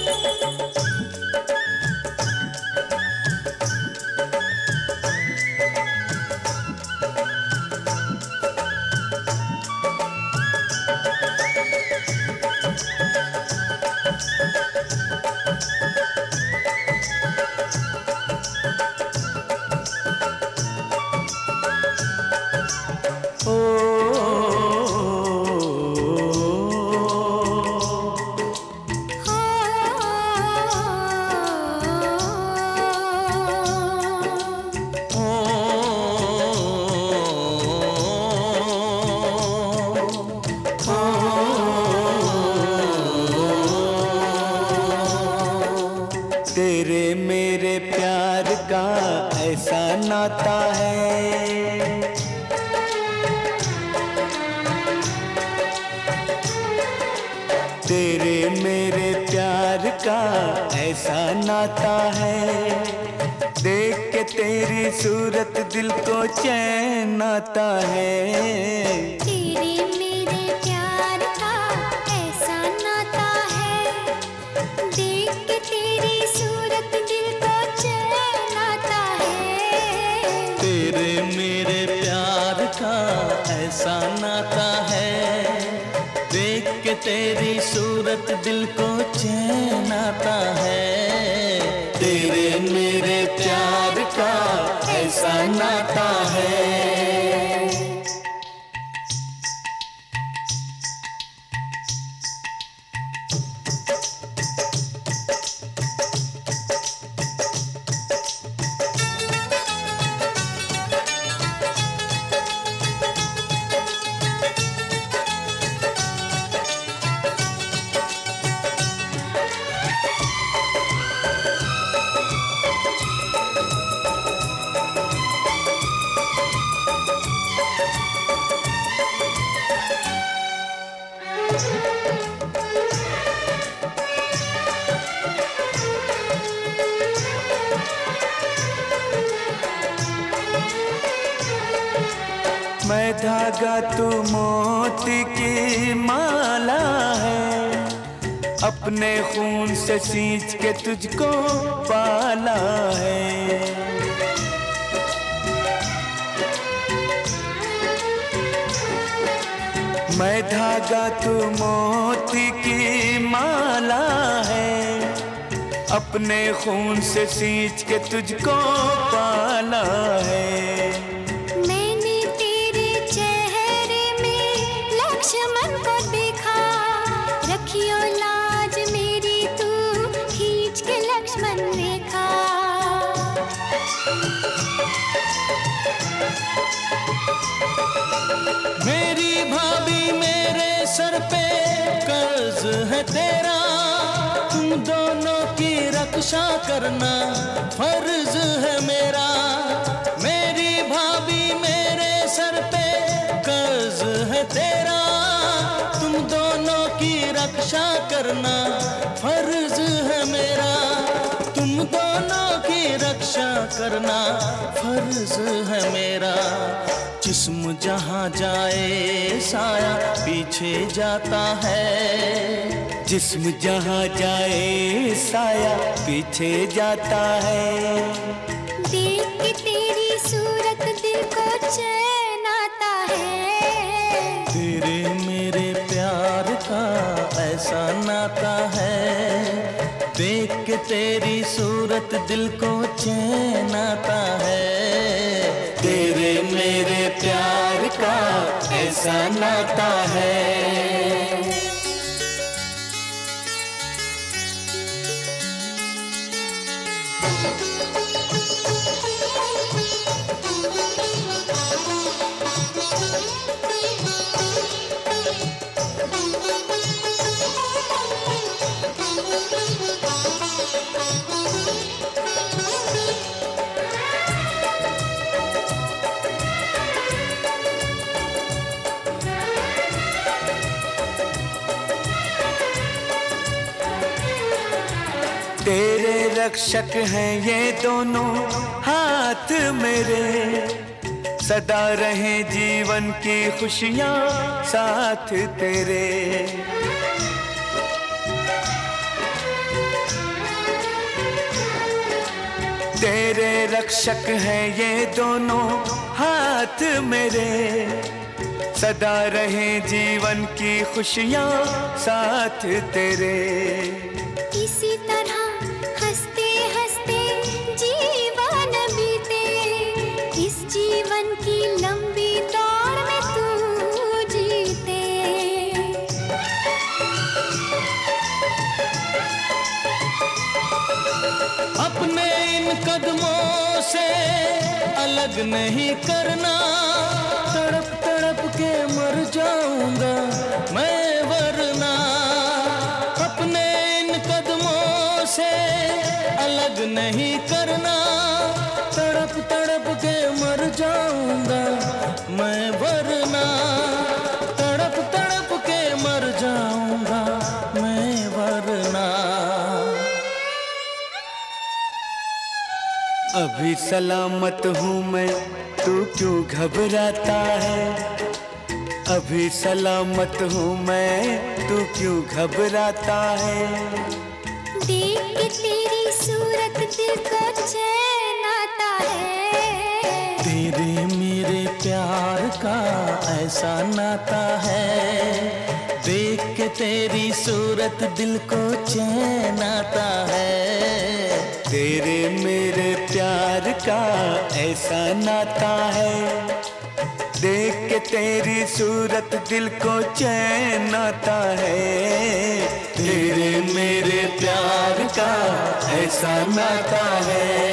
तेरे मेरे प्यार का ऐसा नाता है, तेरे मेरे प्यार का ऐसा नाता है, देख के तेरी सूरत दिल को चैन आता है। तेरे मेरे प्यार का ऐसा नाता है, देख के तेरी सूरत दिल को चैन आता है। तेरे मेरे प्यार का ऐसा नाता है, देख के तेरी सूरत दिल को चैन आता है। तेरे मेरे प्यार का ऐसा नाता है। मैं धागा तू मोती की माला है, अपने खून से सींच के तुझको पाला है। मैं धागा तू मोती की माला है, अपने खून से सींच के तुझको पाला है। मैंने तेरे चेहरे में लक्ष्मण को देखा, रखियो लाज मेरी तू खींच के लक्ष्मण रेखा। मेरी भाभी मेरे सर पे कर्ज है तेरा, तुम दोनों की रक्षा करना फर्ज है मेरा। मेरी भाभी मेरे सर पे कर्ज है तेरा, तुम दोनों की रक्षा करना फर्ज है मेरा। तुम दोनों की रक्षा करना फर्ज है मेरा। जिस्म जहाँ जाए साया पीछे जाता है, जिस्म जहाँ जाए साया पीछे जाता है। देख के तेरी सूरत दिल को चैन आता है। तेरे मेरे प्यार का ऐसा नाता है, देख के तेरी सूरत दिल को चैन आता है। तेरे मेरे प्यार का ऐसा नाता है। तेरे रक्षक हैं ये दोनों हाथ मेरे, सदा रहे जीवन की खुशियाँ साथ तेरे। रक्षक हैं ये दोनों हाथ मेरे, सदा रहे जीवन की खुशियाँ साथ तेरे। इसी तरह हंसते हंसते जीवन बीते, इस जीवन की लंबी दौड़ में तू जीते। अपने इन कदमों से अलग नहीं करना, तड़प तड़प के मर जाऊंगा मैं वरना। अपने इन कदमों से अलग नहीं करना, तड़प तड़प के मर जाऊंगा मैं वरना। तड़प तड़प के मर जाऊंगा मैं वरना। अभी सलामत हूँ मैं, तू क्यों घबराता है? अभी सलामत हूँ मैं, तू क्यों घबराता है? देख के तेरी सूरत दिल को चैन आता है। तेरे मेरे प्यार का ऐसा नाता है, देख के तेरी सूरत दिल को चैन आता है। तेरे मेरे प्यार का ऐसा नाता है, देख के तेरी सूरत दिल को चैन आता है। तेरे मेरे प्यार का ऐसा नाता है।